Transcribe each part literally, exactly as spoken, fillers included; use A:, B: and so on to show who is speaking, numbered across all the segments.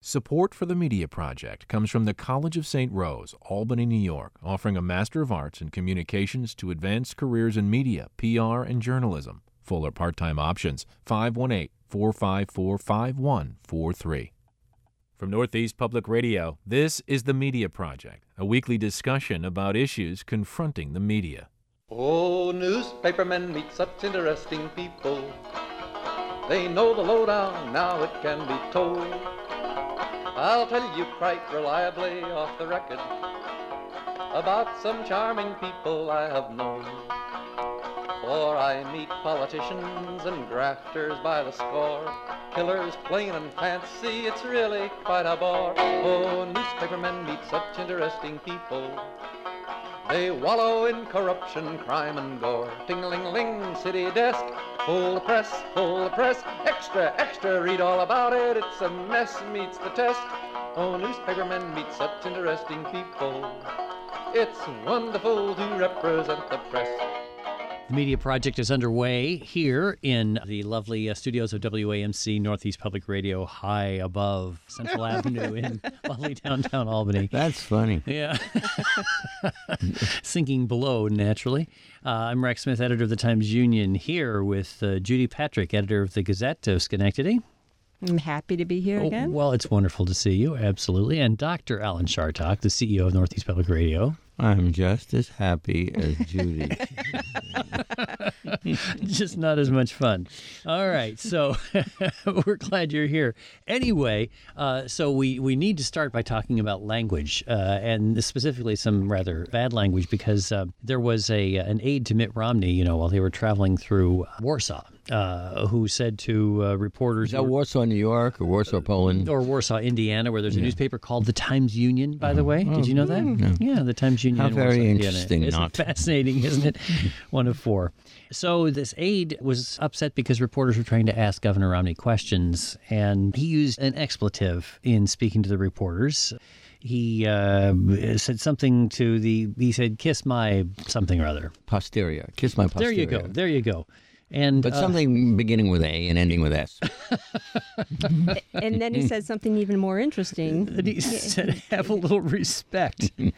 A: Support for the Media Project comes from the College of Saint Rose, Albany, New York, offering a Master of Arts in Communications to advance careers in media, P R, and journalism. Full or part-time options, five one eight, four five four, five one four three. From Northeast Public Radio, this is The Media Project, a weekly discussion about issues confronting the media.
B: Oh, newspapermen meet such interesting people. They know the lowdown, now it can be told. I'll tell you quite reliably off the record about some charming people I have known. For I meet politicians and grafters by the score, killers plain and fancy, it's really quite a bore. Oh, newspapermen meet such interesting people. They wallow in corruption, crime and gore. Ting-a-ling-ling, city desk, full the press, full the press. Extra, extra, read all about it, it's a mess, meets the test. Oh, newspapermen meet such interesting people. It's wonderful to represent the press.
C: The Media Project is underway here in the lovely uh, studios of W A M C Northeast Public Radio, high above Central Avenue in lovely downtown Albany.
D: That's funny.
C: Yeah. Sinking below, naturally. Uh, I'm Rex Smith, editor of the Times-Union, here with uh, Judy Patrick, editor of the Gazette of Schenectady.
E: I'm happy to be here
C: Oh,
E: again.
C: well, it's wonderful to see you, absolutely. And Doctor Alan Chartock, the C E O of Northeast Public Radio.
D: I'm just as happy as Judy.
C: Just not as much fun. All right, so we're glad you're here. Anyway, uh, so we, we need to start by talking about language, uh, and specifically some rather bad language, because uh, there was a an aide to Mitt Romney, you know, while they were traveling through Warsaw, uh, who said to uh, reporters...
D: Is that Warsaw, New York, or Warsaw, Poland?
C: Or Warsaw, Indiana, where there's a
D: Yeah.
C: newspaper called the Times-Union, by the way. Did you know that?
D: No.
C: Yeah, the Times-Union.
D: How
C: in
D: very
C: Warsaw, Indiana.
D: interesting,
C: Isn't
D: not.
C: it fascinating, isn't it? One of four. So this aide was upset because reporters were trying to ask Governor Romney questions, and he used an expletive in speaking to the reporters. He uh, said something to the, he said, kiss my something or other.
D: Posterior. Kiss my posterior.
C: There you go, there you go. And
D: But
C: uh,
D: something beginning with A and ending with S.
E: And then he said something even more interesting.
C: and he said, have a little respect.
D: He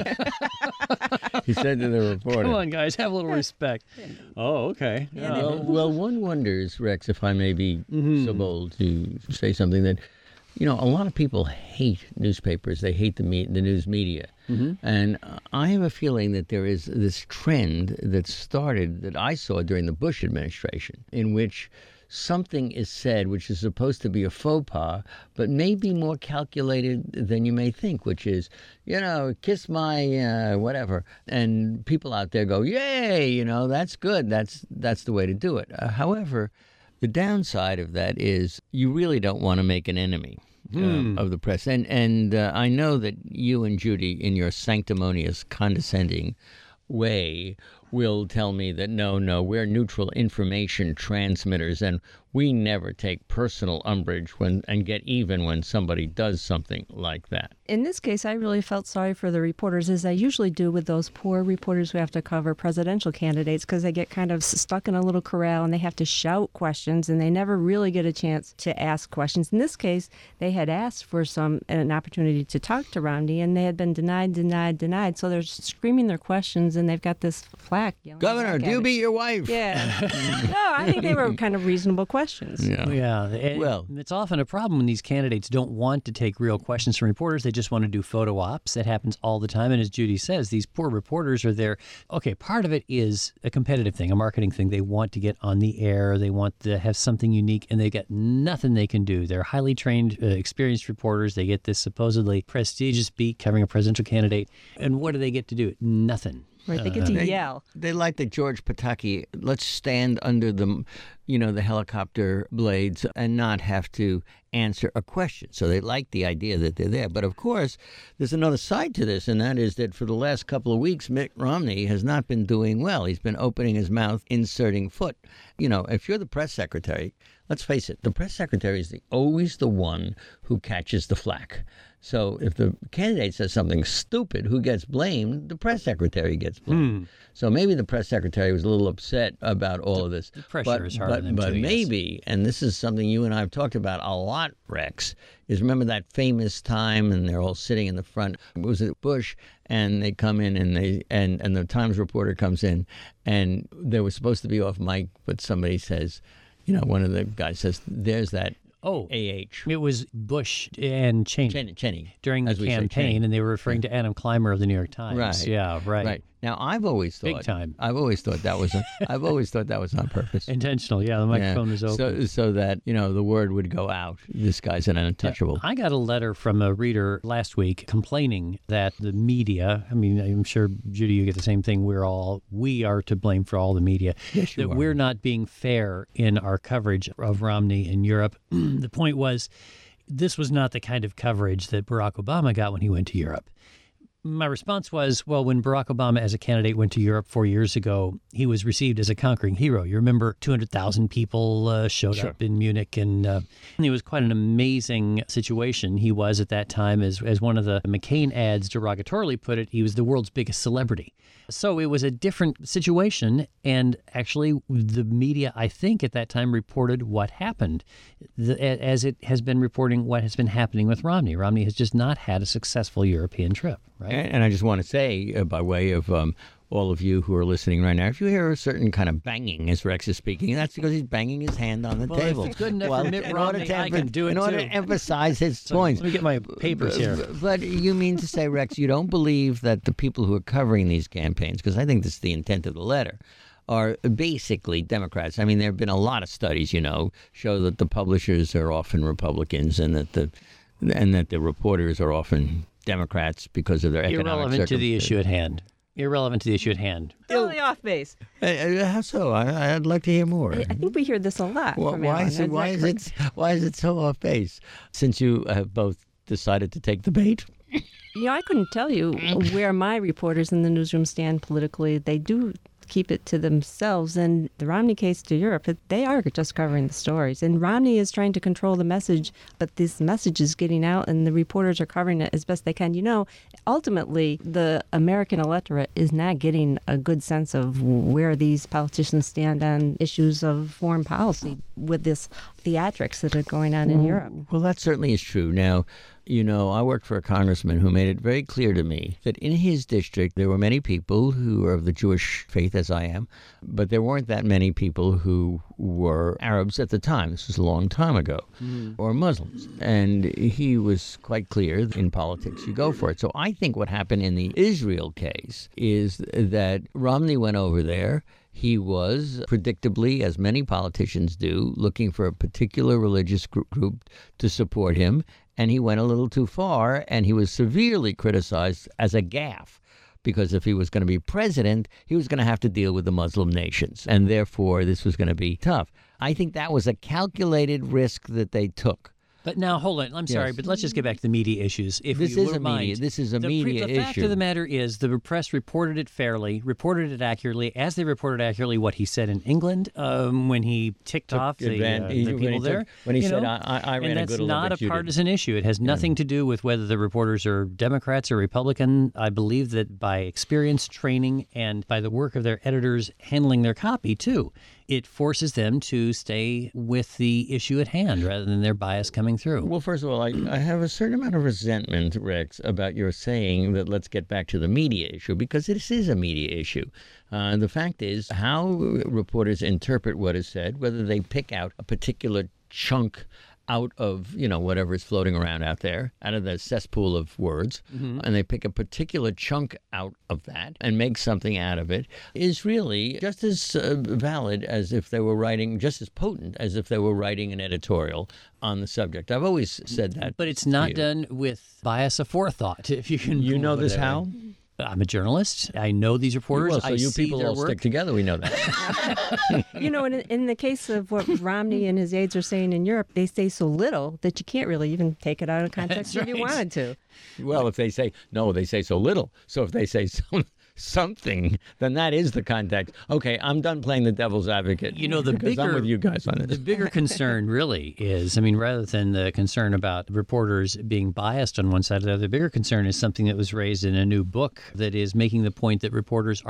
D: said to the reporter.
C: Come on, guys, have a little respect. Oh, okay.
E: Yeah,
C: Uh,
D: Well, well, one wonders, Rex, if I may be
C: Mm-hmm.
D: so bold to say something that, you know, a lot of people hate newspapers. They hate the me- the news media.
C: Mm-hmm.
D: And uh, I have a feeling that there is this trend that started, that I saw during the Bush administration, in which something is said which is supposed to be a faux pas, but may be more calculated than you may think, which is, you know, kiss my uh, whatever. And people out there go, yay, you know, that's good. That's, that's the way to do it. Uh, however, the downside of that is you really don't want to make an enemy uh, of the press. And and uh, I know that you and Judy, in your sanctimonious, condescending way, will tell me that no, no, we're neutral information transmitters, and we never take personal umbrage when and get even when somebody does something like that.
E: In this case, I really felt sorry for the reporters, as I usually do with those poor reporters who have to cover presidential candidates, because they get kind of stuck in a little corral and they have to shout questions and they never really get a chance to ask questions. In this case, they had asked for some an opportunity to talk to Romney, and they had been denied, denied, denied. So they're screaming their questions, and they've got this flack. yelling
D: Governor,
E: back
D: do
E: at
D: you
E: it.
D: beat your wife?
E: Yeah. No, I think they were kind of reasonable questions.
D: Yeah.
C: Yeah. and
D: Well-
C: it's often a problem when these candidates don't want to take real questions from reporters. They just want to do photo ops. That happens all the time. And as Judy says, these poor reporters are there. Okay, part of it is a competitive thing, a marketing thing. They want to get on the air. They want to have something unique, and they got nothing they can do. They're highly trained, uh, experienced reporters. They get this supposedly prestigious beat covering a presidential candidate. And what do they get to do? Nothing.
E: Right, they get to
D: They-
E: yell.
D: They like the George Pataki, let's stand under the, you know, the helicopter blades and not have to answer a question. So they like the idea that they're there. But of course, there's another side to this, and that is that for the last couple of weeks, Mitt Romney has not been doing well. He's been opening his mouth, inserting foot. You know, if you're the press secretary, let's face it, the press secretary is the, always the one who catches the flack. So if the candidate says something stupid, who gets blamed? The press secretary gets blamed. So maybe the press secretary was a little upset about all of this.
C: pressure
D: but,
C: is harsh. on them
D: but
C: too, yes.
D: maybe, and this is something you and I have talked about a lot, Rex, is remember that famous time, and they're all sitting in the front. Was it Bush? And they come in, and they and and the Times reporter comes in, and they were supposed to be off mic, but somebody says, you know, one of the guys says, "There's that."
C: Oh,
D: A H.
C: it was Bush and Cheney,
D: Cheney, Cheney
C: during the
D: as we say,
C: campaign,
D: Cheney.
C: and they were referring to Adam Clymer of the New York Times.
D: Right.
C: Yeah, right.
D: Right. Now, I've always thought,
C: Big time.
D: I've always thought that was, a, I've always thought that was on purpose.
C: Intentional. Yeah, the microphone
D: Yeah.
C: was open.
D: So, so that, you know, the word would go out. This guy's an untouchable.
C: I got a letter from a reader last week complaining that the media, I mean, I'm sure, Judy, you get the same thing. We're all, we are to blame for all the media.
D: Yes, you
C: that
D: are.
C: we're not being fair in our coverage of Romney in Europe. The point was, this was not the kind of coverage that Barack Obama got when he went to Europe. My response was, well, when Barack Obama as a candidate went to Europe four years ago, he was received as a conquering hero. You remember two hundred thousand people uh, showed
D: Sure.
C: up in Munich, and uh, it was quite an amazing situation. He was at that time, as, as one of the McCain ads derogatorily put it, he was the world's biggest celebrity. So it was a different situation, and actually the media, I think, at that time reported what happened, the, as it has been reporting what has been happening with Romney. Romney has just not had a successful European trip, right?
D: And, and I just want to say, uh, by way of um, all of you who are listening right now, if you hear a certain kind of banging as Rex is speaking, that's because he's banging his hand on the
C: Well, if
D: table.
C: it's good enough
D: Well,
C: for Mitt
D: in order
C: Romney,
D: to
C: I can do it
D: In order
C: too.
D: to emphasize his points.
C: Let me get my papers here.
D: But, but you mean to say, Rex, you don't believe that the people who are covering these campaigns, because I think this is the intent of the letter, are basically Democrats. I mean, there have been a lot of studies, you know, show that the publishers are often Republicans, and that the and that the reporters are often Democrats because of their economic
C: Irrelevant to the
D: circumstances.
C: issue at hand. Irrelevant to the issue at hand.
E: Totally off base.
D: Uh, uh, how so? I, I'd like to hear more.
E: I think we hear this a lot.
D: Why,
E: from
D: why
E: Alan.
D: is it? Why
E: that
D: is
E: correct?
D: it? Why is it so off base? Since you have both decided to take the bait.
E: You know, I couldn't tell you where my reporters in the newsroom stand politically. They do keep it to themselves. And the Romney case to Europe, they are just covering the stories. And Romney is trying to control the message, but this message is getting out, and the reporters are covering it as best they can. You know, ultimately, the American electorate is not getting a good sense of where these politicians stand on issues of foreign policy with this theatrics that are going on in Europe.
D: Well, that certainly is true. Now, you know, I worked for a congressman who made it very clear to me that in his district there were many people who are of the Jewish faith, as I am, but there weren't that many people who were Arabs at the time. This was a long time ago, mm. or Muslims. And he was quite clear, in politics, you go for it. So I think what happened in the Israel case is that Romney went over there. He was, predictably, as many politicians do, looking for a particular religious group, group to support him, and he went a little too far, and he was severely criticized as a gaffe, because if he was going to be president, he was going to have to deal with the Muslim nations, and therefore this was going to be tough. I think that was a calculated risk that they took.
C: But now, hold on. I'm sorry,
D: Yes.
C: but let's just get back to the media issues. If
D: This
C: you
D: is
C: wouldn't
D: a media-
C: mind.
D: this is a
C: the,
D: media
C: The fact
D: issue.
C: of the matter is, the press reported it fairly, reported it accurately, as they reported accurately what he said in England um, when he ticked off the,
D: advan-
C: uh,
D: he-
C: the
D: when
C: people
D: he took-
C: there.
D: when he
C: you
D: said,
C: know?
D: "I- I- I ran
C: and
D: a
C: that's
D: good
C: not
D: Olympics,
C: a
D: you didn't."
C: partisan issue. It has nothing to do with whether the reporters are Democrats or Republican. I believe that by experience, training, and by the work of their editors handling their copy too, it forces them to stay with the issue at hand rather than their bias coming through.
D: Well, first of all, I, I have a certain amount of resentment, Rex, about your saying that let's get back to the media issue, because this is a media issue. Uh, the fact is how reporters interpret what is said, whether they pick out a particular chunk out of, you know, whatever is floating around out there, out of the cesspool of words, mm-hmm. and they pick a particular chunk out of that and make something out of it, is really just as uh, valid as if they were writing, just as potent as if they were writing an editorial on the subject. I've always said that.
C: But it's not
D: you.
C: done with bias of forethought, if you can.
D: You know
C: pull it
D: this
C: that
D: how?
C: way. I'm a journalist. I know these reporters.
D: Well, so
C: I
D: you
C: see
D: people
C: their
D: all
C: work.
D: stick together. We know that.
E: You know, in, in the case of what Romney and his aides are saying in Europe, they say so little that you can't really even take it out of context
C: That's
E: if you
C: right.
E: wanted to.
D: Well, if they say, no, they say so little. So if they say some, something, then that is the context. Okay, I'm done playing the devil's advocate.
C: You know, the
D: because
C: bigger
D: I'm with you guys on
C: The
D: this.
C: bigger concern really is, I mean, rather than the concern about reporters being biased on one side or the other, the bigger concern is something that was raised in a new book that is making the point that reporters are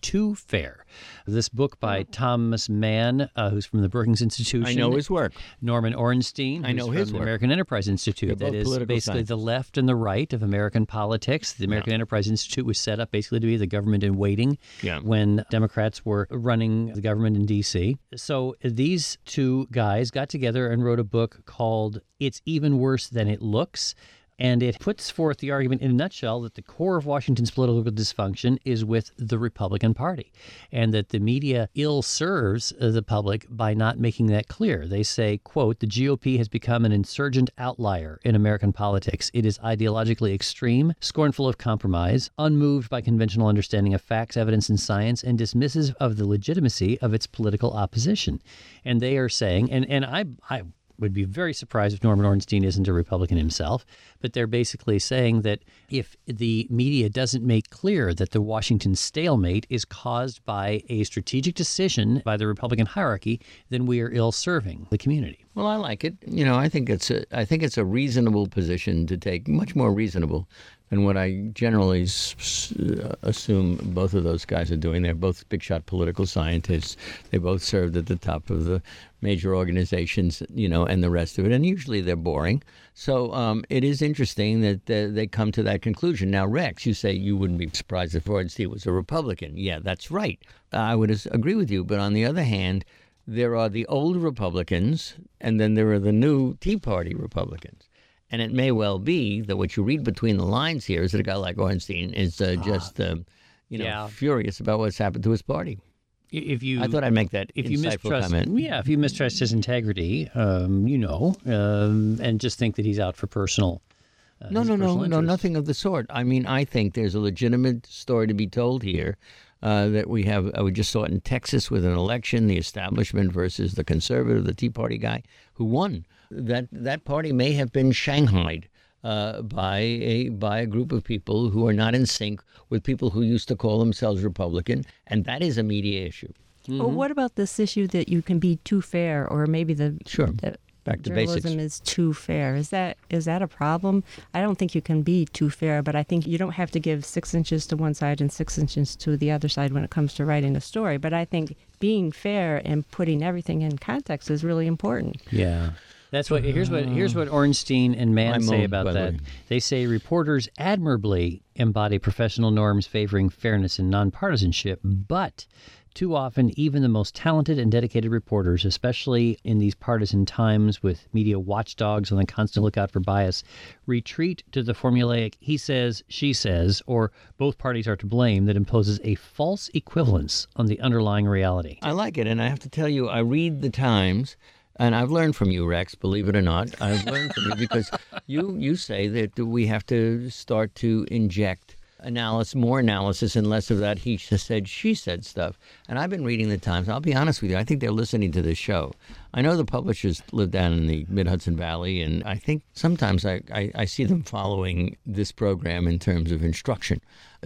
C: Too Fair. This book by Thomas Mann, uh, who's from the Brookings Institution.
D: I know his work.
C: Norman Ornstein,
D: I know
C: who's
D: his
C: from the
D: work.
C: American Enterprise Institute.
D: They're
C: That
D: both
C: is
D: political
C: basically
D: scientists.
C: the left and the right of American politics. The American Enterprise Institute was set up basically to be the government in waiting
D: Yeah.
C: when Democrats were running the government in D C. So these two guys got together and wrote a book called It's Even Worse Than It Looks. And it puts forth the argument in a nutshell that the core of Washington's political dysfunction is with the Republican Party, and that the media ill serves the public by not making that clear. They say, quote, the G O P has become an insurgent outlier in American politics. It is ideologically extreme, scornful of compromise, unmoved by conventional understanding of facts, evidence, and science, and dismissive of the legitimacy of its political opposition. And they are saying, and, and I, I would be very surprised if Norman Ornstein isn't a Republican himself, but they're basically saying that if the media doesn't make clear that the Washington stalemate is caused by a strategic decision by the Republican hierarchy, then we are ill-serving the community.
D: Well, I like it. You know, I think it's a, I think it's a reasonable position to take, much more reasonable than what I generally s- s- assume both of those guys are doing. They're both big-shot political scientists. They both served at the top of the major organizations, you know, and the rest of it. And usually they're boring. So um, it is interesting that uh, they come to that conclusion. Now, Rex, you say you wouldn't be surprised if Ornstein was a Republican. Yeah, that's right. I would as- agree with you. But on the other hand, there are the old Republicans, and then there are the new Tea Party Republicans. And it may well be that what you read between the lines here is that a guy like Ornstein is uh, just, uh, you know,
C: yeah.
D: furious about what's happened to his party.
C: If you,
D: I thought I'd make that
C: if you
D: insightful
C: mistrust,
D: comment.
C: yeah, if you mistrust his integrity, um, you know, um, and just think that he's out for personal. Uh,
D: No,
C: his
D: no, no,
C: personal
D: no,
C: interest.
D: nothing of the sort. I mean, I think there's a legitimate story to be told here uh, that we have. Uh, we just saw it in Texas with an election, the establishment versus the conservative, the Tea Party guy who won. That that party may have been shanghaied uh, by a by a group of people who are not in sync with people who used to call themselves Republican, and that is a media issue.
E: Well, what about this issue that you can be too fair, or maybe the
D: Sure.
E: the
D: Back to
E: journalism
D: basics.
E: is too fair? Is that is that a problem? I don't think you can be too fair, but I think you don't have to give six inches to one side and six inches to the other side when it comes to writing a story. But I think being fair and putting everything in context is really important.
C: Yeah. That's what here's what here's what Ornstein and Mann
D: I'm
C: say
D: old,
C: about
D: by the
C: that.
D: way.
C: They say reporters admirably embody professional norms favoring fairness and nonpartisanship, but too often even the most talented and dedicated reporters, especially in these partisan times with media watchdogs on the constant lookout for bias, retreat to the formulaic he says, she says, or both parties are to blame that imposes a false equivalence on the underlying reality.
D: I like it, and I have to tell you, I read the Times, and I've learned from you, Rex. Believe it or not, I've learned from you because you you say that we have to start to inject analysis, more analysis, and less of that he said, she said stuff. And I've been reading the Times. I'll be honest with you. I think they're listening to this show. I know the publishers live down in the Mid-Hudson Valley, and I think sometimes I, I, I see them following this program in terms of instruction.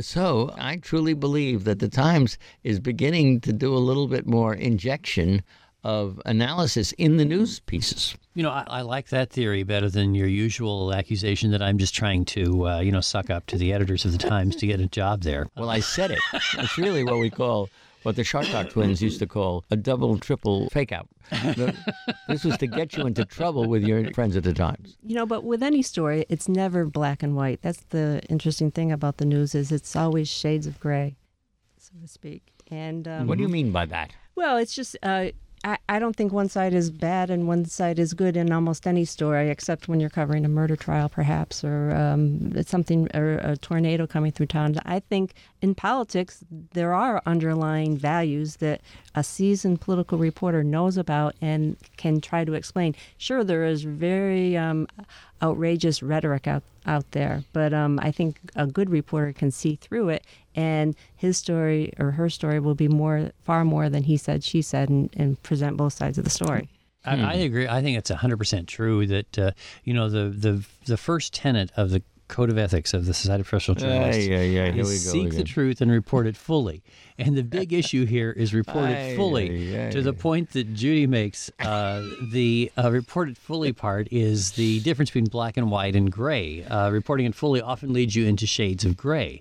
D: So I truly believe that the Times is beginning to do a little bit more injection of analysis in the news pieces.
C: You know, I, I like that theory better than your usual accusation that I'm just trying to, uh, you know, suck up to the editors of the Times to get a job there.
D: Well, I said it. It's really what we call, what the Shartock twins used to call a double, triple fake out. The- This was to get you into trouble with your friends at the Times.
E: You know, but with any story, it's never black and white. That's the interesting thing about the news is it's always shades of gray, so to speak. And um,
D: What do you mean by that?
E: Well, it's just uh, I, I don't think one side is bad and one side is good in almost any story, except when you're covering a murder trial, perhaps, or um, it's something, or a tornado coming through town. I think in politics there are underlying values that a seasoned political reporter knows about and can try to explain. Sure, there is very um, outrageous rhetoric out out there, but um, I think a good reporter can see through it, and his story or her story will be more, far more than he said, she said, and, and present both sides of the story.
C: I, I agree. I think it's one hundred percent true that, uh, you know, the, the the first tenet of the Code of Ethics of the Society of Professional Journalists
D: Ay, ay, ay, here
C: is
D: we go
C: seek
D: again.
C: the truth and report it fully. And the big issue here is report it
D: Ay,
C: fully.
D: ay, ay.
C: To the point that Judy makes, uh, the uh, report it fully part is the difference between black and white and gray. Uh, reporting it fully often leads you into shades of gray,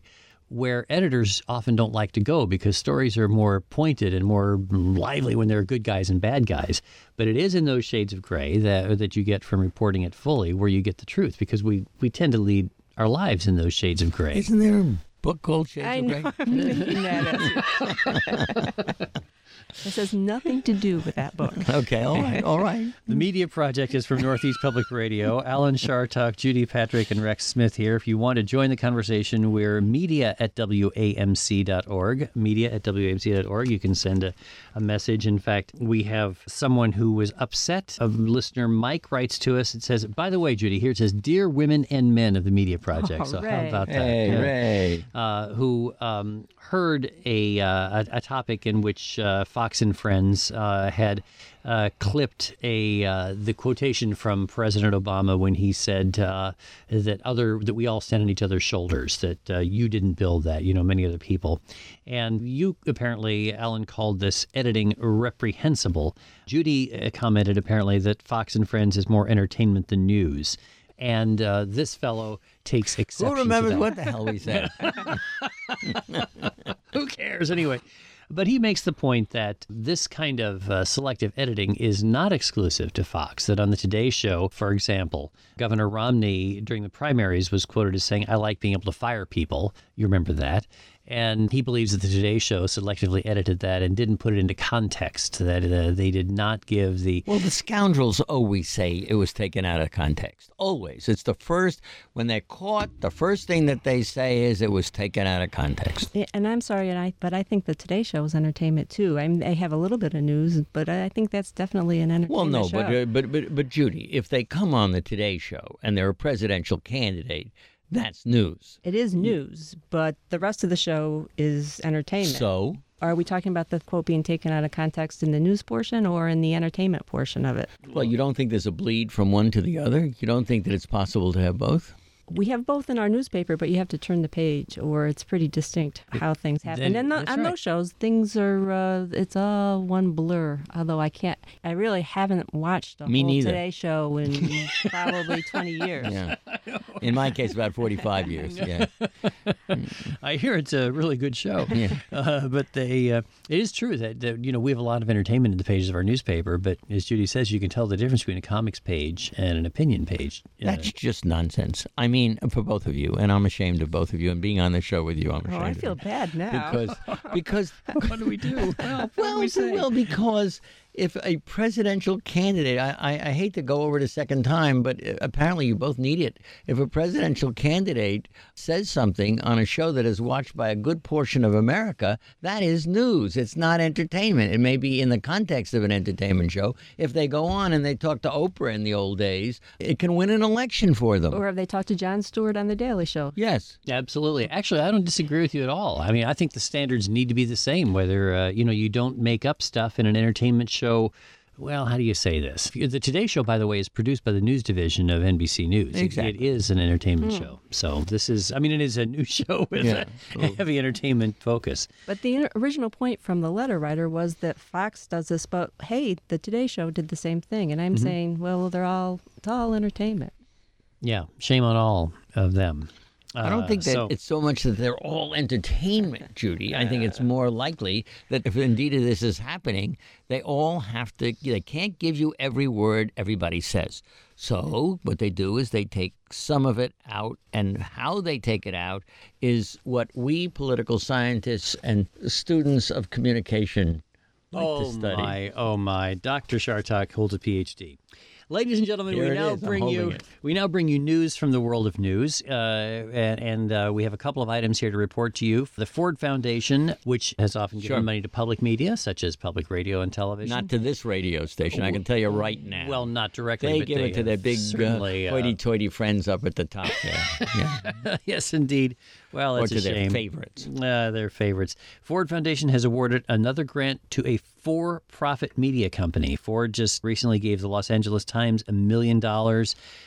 C: where editors often don't like to go because stories are more pointed and more lively when there are good guys and bad guys. But it is in those shades of gray that that you get from reporting it fully where you get the truth, because we, we tend to lead our lives in those shades of gray.
D: Isn't there a book called Shades
E: I
D: of
E: know.
D: Grey?
E: I'm thinking that. This has nothing to do with that book.
D: Okay, all right, all right.
C: The Media Project is from Northeast Public Radio. Alan Chartock, Judy Patrick, and Rex Smith here. If you want to join the conversation, we're media at W A M C dot org. Media at W A M C dot org. You can send a, a message. In fact, we have someone who was upset. A listener, Mike, writes to us. It says, by the way, Judy, here it says, Dear Women and Men of the Media Project.
E: Oh,
C: so
E: Ray.
C: how about that?
D: Hey,
C: Yeah.
D: Ray.
C: Uh, who um, heard a, uh, a a topic in which uh, Fox and Friends uh, had uh, clipped a uh, the quotation from President Obama when he said uh, that other that we all stand on each other's shoulders, that uh, you didn't build that, you know, many other people. And you apparently, Alan, called this editing reprehensible. Judy uh, commented apparently that Fox and Friends is more entertainment than news. And uh, this fellow takes exception
D: Who remembers
C: to that.
D: what the hell we said?
C: Who cares anyway? But he makes the point that this kind of uh, selective editing is not exclusive to Fox. That on the Today Show, for example, Governor Romney during the primaries was quoted as saying, I like being able to fire people. You remember that. And he believes that the Today Show selectively edited that and didn't put it into context, that uh, they did not give the...
D: Well, the scoundrels always say it was taken out of context. Always. It's the first, when they're caught, the first thing that they say is it was taken out of context.
E: Yeah, and I'm sorry, and I but I think the Today Show is entertainment too. I mean, they have a little bit of news, but I think that's definitely an entertainment
D: Well, no,
E: show.
D: but, uh, but but but Judy, if they come on the Today Show and they're a presidential candidate, that's news.
E: It is news, but the rest of the show is entertainment.
D: So,
E: Are we talking about the quote being taken out of context in the news portion or in the entertainment portion of it?
D: well, you don't think there's a bleed from one to the other? You don't think that it's possible to have both?
E: We have both in our newspaper, but you have to turn the page, or it's pretty distinct how things happen.
C: Then-
E: and the,
C: that's
E: on
C: right.
E: those shows, things are, uh, it's all one blur. Although I can't, I really haven't watched a
D: Me
E: whole
D: neither.
E: Today Show in probably twenty years.
D: Yeah. In my case, about forty-five years. Yeah.
C: I hear it's a really good show.
D: Yeah.
C: Uh, but they, uh, it is true that, that, you know, we have a lot of entertainment in the pages of our newspaper, but as Judy says, you can tell the difference between a comics page and an opinion page. Uh,
D: That's just nonsense. I mean, for both of you, and I'm ashamed of both of you, and being on the show with you, I'm
E: Oh,
D: ashamed
E: I
D: of
E: feel
D: it.
E: bad now.
D: Because, because
C: what do we do? Well, what do
D: well,
C: we say?
D: well, because if a presidential candidate, I, I, I hate to go over it a second time, but apparently you both need it. If a presidential candidate says something on a show that is watched by a good portion of America, that is news. It's not entertainment. It may be in the context of an entertainment show. If they go on and they talk to Oprah in the old days, it can win an election for them.
E: Or have they talked to Jon Stewart on The Daily Show?
D: Yes.
C: Absolutely. Actually, I don't disagree with you at all. I mean, I think the standards need to be the same, whether, uh, you know, you don't make up stuff in an entertainment show. Well, how do you say this? The Today Show, by the way, is produced by the news division of N B C News. It-
D: Exactly.
C: It is an entertainment show. So this is, I mean, it is a news show with
D: Yeah.
C: a heavy entertainment focus.
E: But the in- original point from the letter writer was that Fox does this, but hey, the Today Show did the same thing. And I'm
C: Mm-hmm.
E: saying, well, they're all, it's all entertainment.
C: Yeah, shame on all of them.
D: I don't
C: Uh,
D: think that
C: so-
D: it's so much that they're all entertainment, Judy. I think it's more likely that if indeed this is happening, they all have to, they can't give you every word everybody says. So what they do is they take some of it out, and how they take it out is what we political scientists and students of communication like
C: oh
D: to study.
C: my, oh my. Doctor Chartock holds a P H D. Ladies and gentlemen,
D: Here
C: we
D: it
C: now
D: is. I'm
C: bring
D: holding
C: you
D: it.
C: we now bring you news from the world of news, uh, and, and uh, we have a couple of items here to report to you. The Ford Foundation, which has often given
D: Sure.
C: money to public media, such as public radio and television.
D: Not to this radio station, I can tell you right now.
C: well, not directly.
D: they
C: but
D: give
C: they
D: it to their
C: have
D: big uh,
C: certainly, uh,
D: hoity-toity friends up at the top there. Yeah.
C: yes, indeed. Well,
D: Or
C: it's
D: to
C: a
D: their
C: shame.
D: favorites.
C: Uh, their favorites. Ford Foundation has awarded another grant to a for-profit media company. Ford just recently gave the Los Angeles Times a million dollars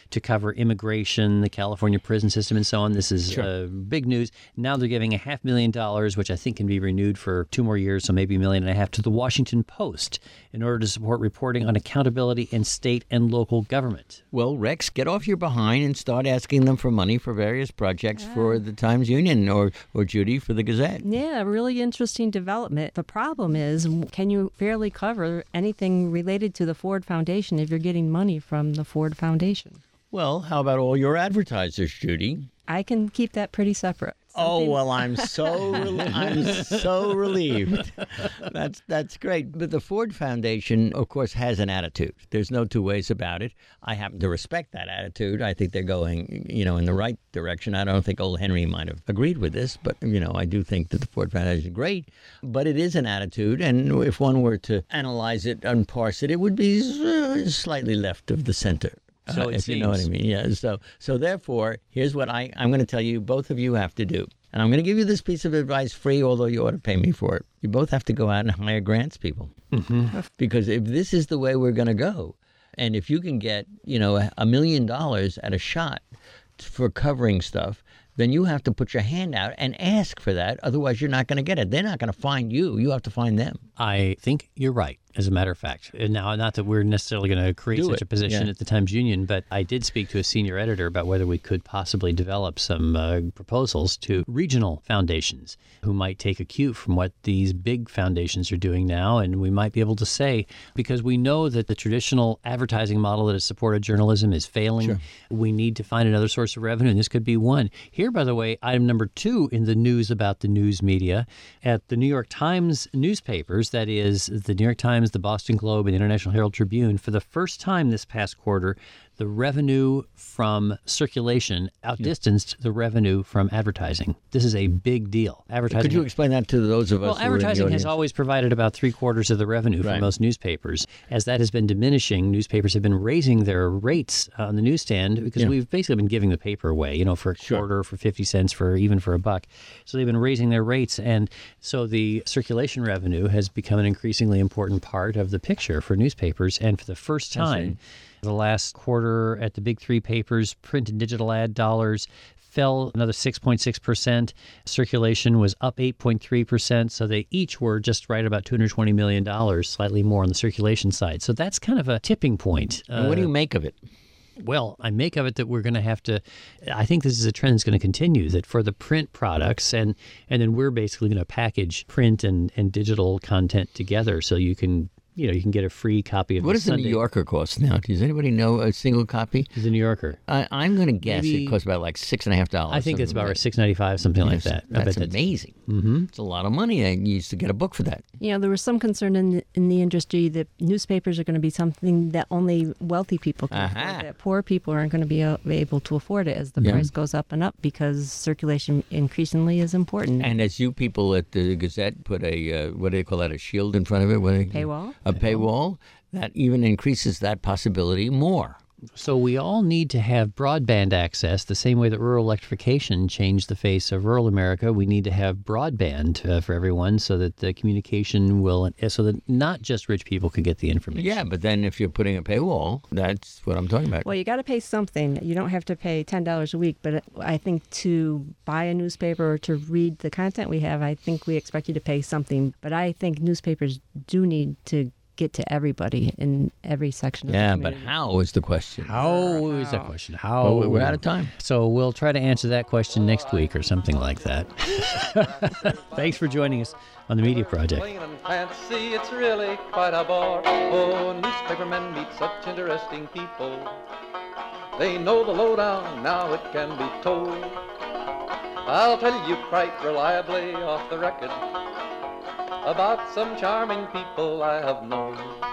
C: to cover immigration, the California prison system, and so on. This is
D: Sure.
C: uh, big news. Now they're giving a half million dollars, which I think can be renewed for two more years, so maybe a million and a half, to the Washington Post in order to support reporting on accountability in state and local government.
D: Well, Rex, get off your behind and start asking them for money for various projects for the Times Union or, or Judy for the Gazette.
E: Yeah, really interesting development. The problem is, can you fairly cover anything related to the Ford Foundation if you're getting money from the Ford Foundation?
D: Well, how about all your advertisers, Judy?
E: I can keep that pretty separate.
D: Oh,
E: Something-
D: well, I'm so rel- I'm so relieved. That's that's great. But the Ford Foundation, of course, has an attitude. There's no two ways about it. I happen to respect that attitude. I think they're going, you know, in the right direction. I don't think old Henry might have agreed with this, but you know, I do think that the Ford Foundation is great. But it is an attitude, and if one were to analyze it and parse it, it would be uh, slightly left of the center.
C: So
D: Uh,
C: it
D: if you know what I
C: seems.
D: mean, yeah. So, so therefore, here's what I, I'm going to tell you. Both of you have to do, and I'm going to give you this piece of advice free, although you ought to pay me for it. You both have to go out and hire grants people, mm-hmm. because if this is the way we're going to go, and if you can get, you know, a, a million dollars at a shot for covering stuff, then you have to put your hand out and ask for that. Otherwise, you're not going to get it. They're not going to find you. You have to find them.
C: I think you're right, as a matter of fact. And now, not that we're necessarily going to create
D: Do
C: such
D: it,
C: a position
D: yeah.
C: at the Times Union, but I did speak to a senior editor about whether we could possibly develop some uh, proposals to regional foundations who might take a cue from what these big foundations are doing now. And we might be able to say, because we know that the traditional advertising model that has supported journalism is failing,
D: Sure.
C: we need to find another source of revenue, and this could be one. Here, by the way, item number two in the news about the news media at the New York Times newspapers, that is the New York Times, the Boston Globe, and the International Herald Tribune, for the first time this past quarter, the revenue from circulation outdistanced the revenue from advertising. This is a big deal. Advertising.
D: Could you explain that to those of us
C: Well,
D: who are in the
C: advertising has
D: audience?
C: always provided about three quarters of the revenue
D: Right.
C: for most newspapers. As that has been diminishing, newspapers have been raising their rates on the newsstand because
D: Yeah.
C: we've basically been giving the paper away, you know, for a
D: Sure.
C: quarter, for fifty cents, for even for a buck. So they've been raising their rates. And so the circulation revenue has become an increasingly important part of the picture for newspapers. And for the first time, the last quarter at the big three papers, print and digital ad dollars fell another six point six percent. Circulation was up eight point three percent. So they each were just right about two hundred twenty million dollars, slightly more on the circulation side. So that's kind of a tipping point.
D: And what do
C: Uh,
D: you make of it?
C: Well, I make of it that we're going to have to, I think this is a trend that's going to continue, that for the print products, and, and then we're basically going to package print and, and digital content together so you can, you know, you can get a free copy of
D: What
C: the
D: does the
C: Sunday.
D: New Yorker cost now? Does anybody know a single copy?
C: The New Yorker.
D: I, I'm going to guess
C: Maybe-
D: it costs about like six and a half dollars.
C: I think it's
D: something
C: about
D: like
C: six ninety-five, something like
D: Yes,
C: that. I
D: That's
C: bet
D: amazing. Mm-hmm. It's a lot of money. I used to get a book for that.
E: You know, there was some concern in the, in the industry that newspapers are going to be something that only wealthy people can
D: Aha.
E: afford, that poor people aren't going to be uh, able to afford it as the
D: Yeah.
E: price goes up and up because circulation increasingly is important.
D: And as you people at the Gazette put a, uh, what do they call that, a shield in front of it? What do they-
E: Paywall?
D: A paywall. That even increases that possibility more.
C: So we all need to have broadband access the same way that rural electrification changed the face of rural America. We need to have broadband uh, for everyone so that the communication will, so that not just rich people could get the information.
D: Yeah, but then if you're putting a paywall, that's what I'm talking about.
E: Well, you got to pay something. You don't have to pay ten dollars a week, but I think to buy a newspaper or to read the content we have, I think we expect you to pay something. But I think newspapers do need to get to everybody in every section of
D: Yeah,
E: the
D: but
E: community.
D: how is the question?
C: How is that question? How?
D: Well, we're out of time.
C: So we'll try to answer that question next week or something like that. Thanks for joining us on the Media Project.
B: Plain and fancy, it's really quite a bore. Oh, newspapermen meet such interesting people. They know the lowdown, now it can be told. I'll tell you quite reliably off the record about some charming people I have known.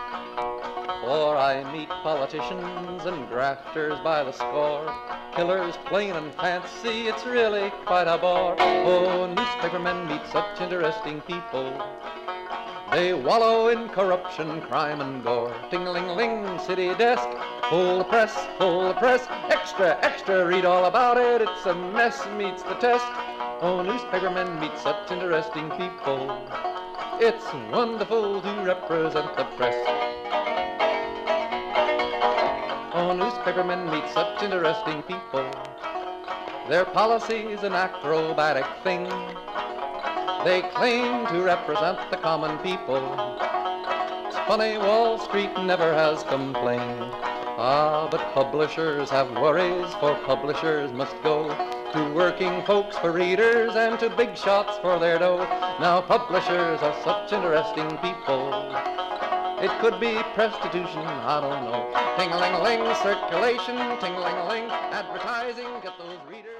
B: For I meet politicians and grafters by the score. Killers plain and fancy, it's really quite a bore. Oh, newspapermen meet such interesting people. They wallow in corruption, crime and gore. Ting-a-ling-ling, city desk, full the press, full the press. Extra, extra, read all about it, it's a mess, meets the test. Oh, newspapermen meet such interesting people. It's wonderful to represent the press. Oh, No newspapermen meet such interesting people. Their policy's an acrobatic thing. They claim to represent the common people. It's funny, Wall Street never has complained. Ah, but publishers have worries, for publishers must go to working folks for readers and to big shots for their dough. Now publishers are such interesting people. It could be prostitution, I don't know. Ting-a-ling-a-ling, circulation, ting-a-ling-a-ling, advertising, get those readers.